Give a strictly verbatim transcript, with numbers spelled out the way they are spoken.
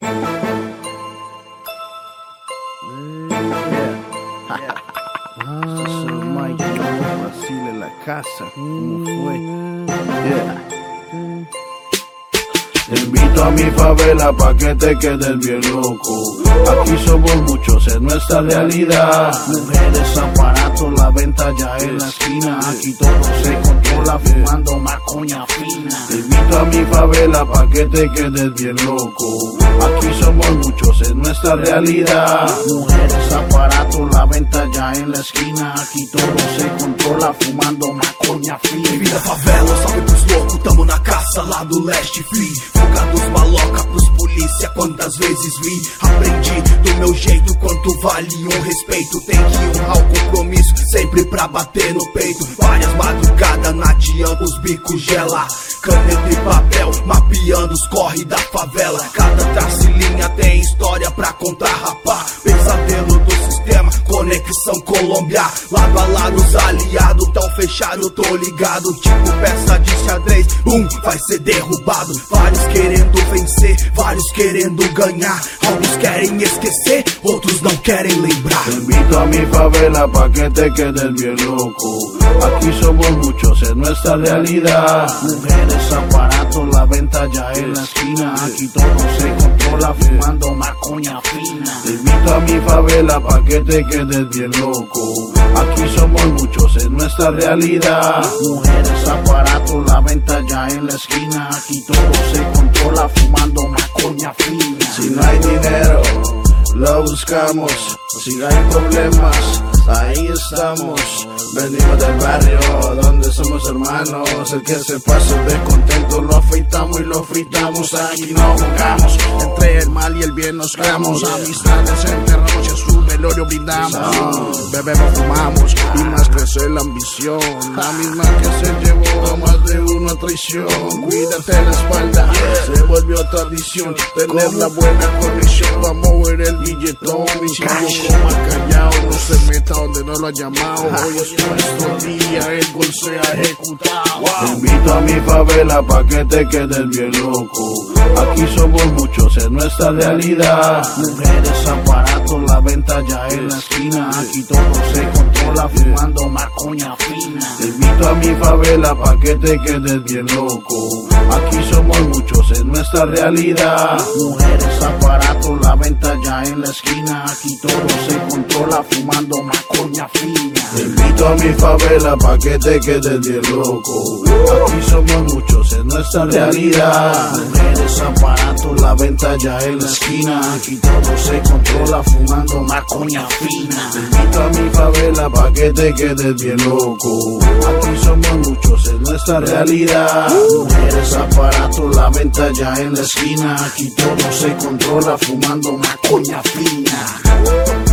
Brasil en la casa, ¿cómo fue? Yeah. Te invito a mi favela pa' que te quedes bien loco. Aquí somos muchos, es nuestra realidad. Mujeres, aparatos, la venta ya en la esquina. Aquí todo se controla fumando macoña fina. Te invito a mi favela pa' que te quedes bien loco. Aquí somos muchos, es nuestra realidad. Mujeres, aparatos, la venta ya en la esquina. Aquí todo se controla fumando maconha fina. Bem-vindo à favela, salve pros loucos, tamo na caça lá do leste free. Fuga dos maloca pros polícia, quantas vezes vi. Aprendi do meu jeito quanto vale um respeito. Tem que honrar o compromisso, sempre pra bater no peito. Várias madrugadas, não adianta os bicos gelar. Caneta e papel, mapeando os corre da favela. Cada traço e linha tem história pra contar, rapá. Pesadelo do sistema, conexão Colômbia. Lado a lado os aliados, tão fechado, tô ligado. Tipo peça de xadrez, bum, vai ser derrubado. Vários querendo vencer, vários querendo ganhar. Alguns querem esquecer, outros não querem lembrar. Te invito a mi favela pa' que te quedes bien loco. Aquí somos muchos, es nuestra realidad. Mujeres, aparatos, la venta ya en la esquina. Aquí todo se controla fumando macoña fina. Te invito a mi favela pa' que te quedes bien loco. Aquí somos muchos, es nuestra realidad. Mujeres, aparatos, la venta ya en la esquina. Aquí todo se controla fumando macoña fina. Si no hay dinero, lo buscamos. Si hay problemas, ahí estamos. Venimos del barrio donde somos hermanos. El que se pase de contento lo afeitamos y lo fritamos. Aquí no jugamos, entre el mal y el bien nos creamos. Amistades enterramos y a su velorio brindamos. Bebemos, fumamos y más crece la ambición. La misma que se llevó a más de una traición. Cuídate la espalda, se volvió tradición. Tener la buena conexión para mover el billetón. Y si no coma callado, no se meta donde no lo ha llamado. Hoy es nuestro día, el gol se ha ejecutado. Te invito a mi favela pa' que te quedes bien loco. Aquí somos muchos, es nuestra realidad. Mujeres, aparatos, la venta ya en la esquina. Aquí todo se controla fumando macoña fina. Te invito a mi favela pa' que te quedes bien loco. Aquí somos muchos, es nuestra realidad. Mujeres, aparatos, la venta ya en la esquina. Aquí todo se controla fumando macoña fina. Te invito a mi favela pa' que te quedes bien loco. Aquí somos muchos, es nuestra realidad. Mujeres, aparatos, la venta ya en la esquina. Aquí todo se controla fumando macoña fina. Te invito a mi favela pa' que te quedes bien loco. Aquí somos muchos, es nuestra realidad. Mujeres, aparatos, la venta ya en la esquina. Aquí todo se controla fumando macoña fina.